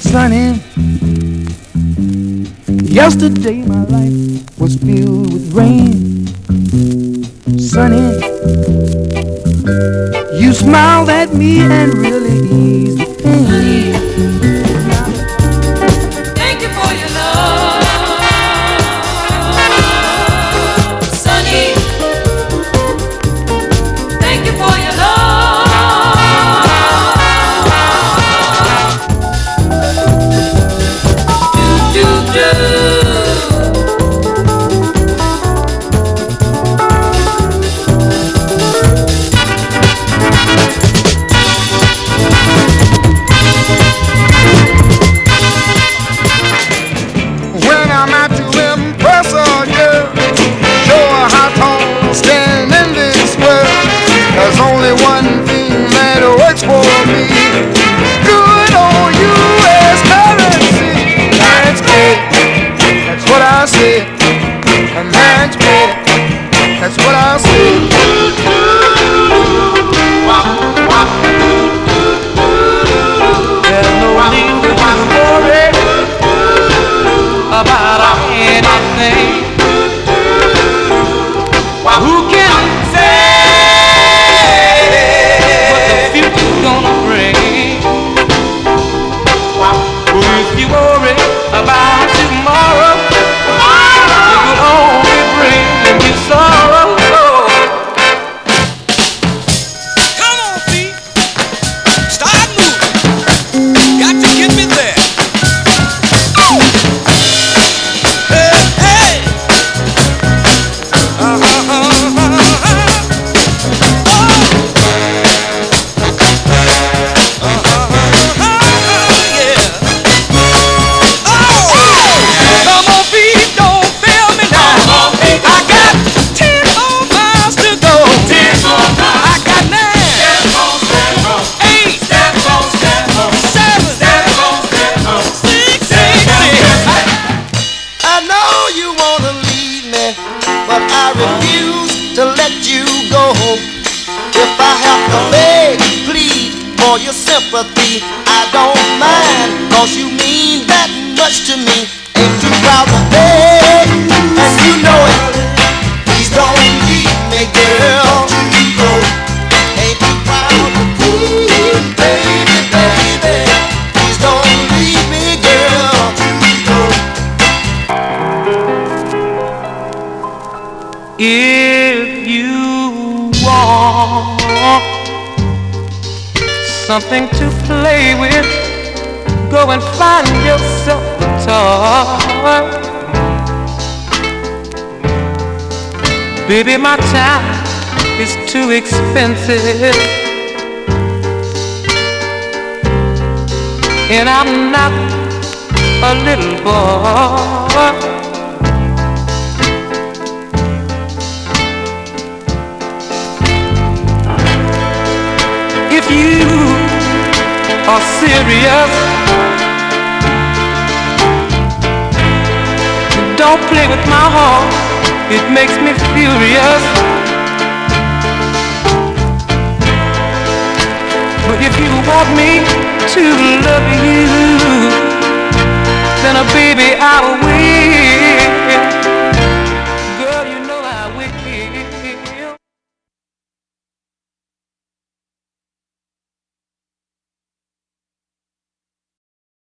sunny. Yesterday my life was filled with rain. Sunny, you smiled at me and really eased the pain. Thank you for your love, Sunny. Thank you for your love. Do do do. There's only one thing that works for me. Good old U.S. currency. That's great. That's what I say. And that's great. That's what I say. There's no need to worry about anything. Who can gonna bring? If you worry about tomorrow, it will only bring you sorrow. Come on, feet, start moving. Got to get me there. Hey, hey. Your sympathy, I don't mind, 'cause you mean that much to me. Ain't too proud to beg, and you know it. Please don't leave me, girl. Ain't too proud to plead, baby, baby. Please don't leave me, girl. If you want something to play with, go and find yourself a toy. Baby, my time is too expensive, and I'm not a little boy. If you are serious, don't play with my heart, it makes me furious. But if you want me to love you, then baby I will.